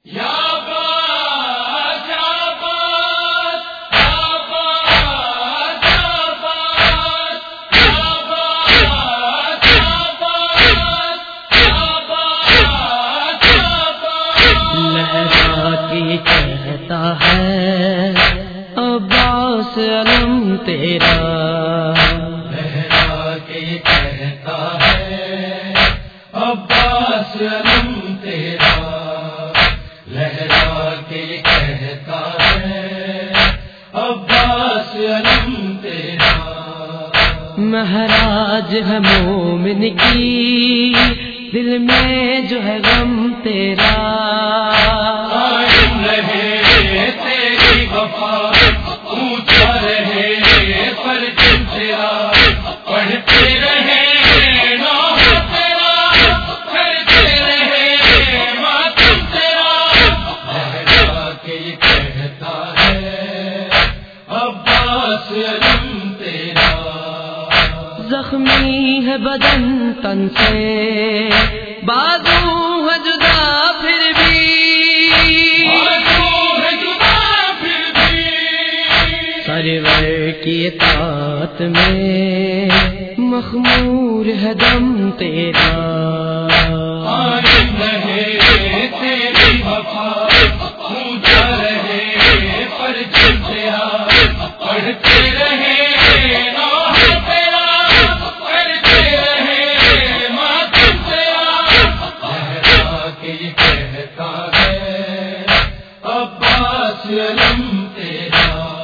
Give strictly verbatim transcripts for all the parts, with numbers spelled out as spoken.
کہتا ہے عباس علم تیرا، لہرا کے کہتا ہے عباس علم تیرا، لہرا کے کہتا ہے عباس علم تیرا۔ مہراج ہے مومن کی دل میں جو ہے غم تیرا، قائم رہے تیری وفا، اونچا رہے پرچم تیرا، پڑھتے رہے نام تیرا، کرتے رہے ماتم تیرا۔ لہرا کے کہتا ہے عباس علم تیرا، زخمی ہے بدن تن سے بازو ہے جدا پھر بھی، سرور کی اطاعت میں مخمور ہے دم تیرا، قائم رہے تیری وفا، اونچا رہے پرچم تیرا، پڑھتے رہے نام تیرا، کرتے رہے ماتم تیرا۔ لہرا کے کہتا ہے عباس علم تیرا،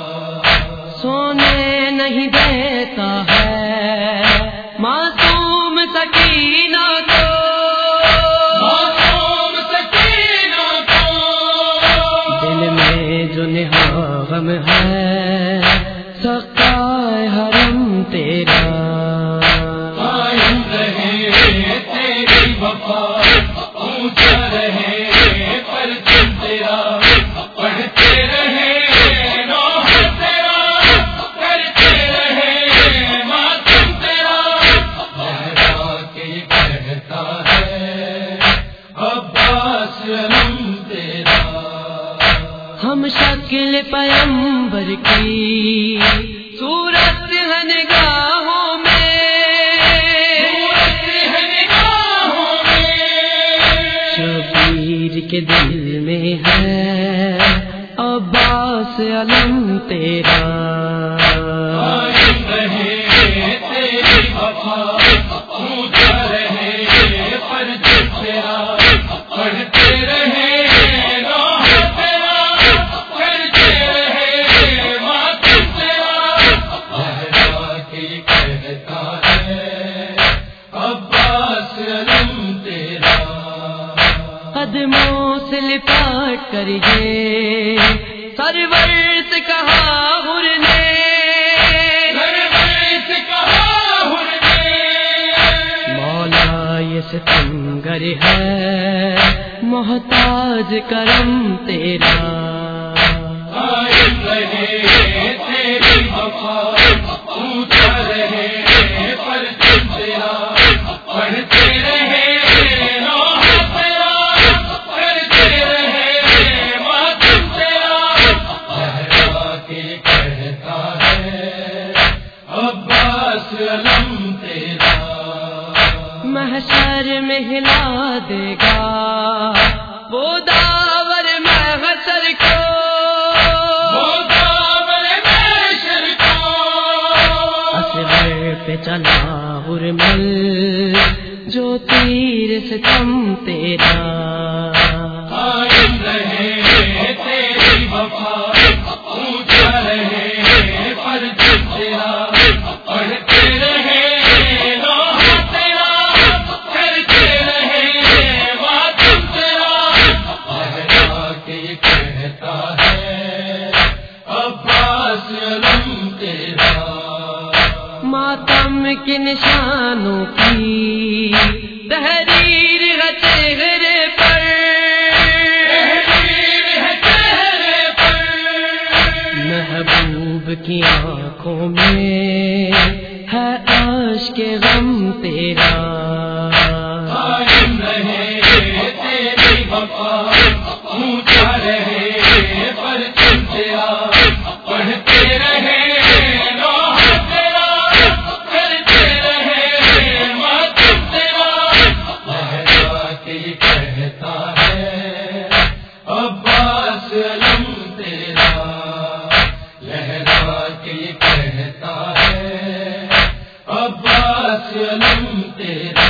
سونے نہیں دیتا ہے معصوم سکینہ کو، معصوم سکینہ کو، دل میں جو نہا غم ہے سقائے حرم تیرا، قائم رہے تیری وفا، اونچا رہے پرچم تیرا، پڑھتے رہے نام تیرا، کرتے رہے ماتم تیرا۔ لہرا کے کہتا ہے عباس علم تیرا، ہم شکل پیمبر کی صورت ہے نگاہوں میں، صورت ہے نگاہوں میں، شبیر کے دل میں ہے عباس علم تیرا، قائم رہے تیری وفا، اونچا رہے پرچم تیرا، پڑھتے رہے نام تیرا، کرتے رہے ماتم تیرا۔ لہرا کے کہتا ہے عباس علم تیرا، قدموں سے لپاٹ کر یہ سرور سے کہا حر نے، سرور سے کہا حر نے، مولا یہ ستمگر ہے محتاج کرم تیرا، قائم رہے تیری وفا، اونچا رہے پرچم تیرا، پڑھتے رہے نام تیرا، کرتے رہے ماتم تیرا۔ لہرا کے کہتا ہے عباس علم تیرا، محشر میں ہلا دے گا وہ داور محشر کو، وہ داور محشر کو، اصغر پہ چلا ہرمل جو تیر ستم تیرا، قائم رہے تیری وفا، اونچا رہے پرچم تیرا، پڑھتے رہے نام تیرا، کرتے رہے ماتم تیرا۔ لہرا کے کہتا ہے عباس علم تیرا، ماتم کے نشانوں کی تحریر ہے چہرے پر، تحریر ہے چہرے پر، محبوب کی آنکھوں میں ہے عاشق غم تیرا، قائم رہے تیری وفا، علم تیرا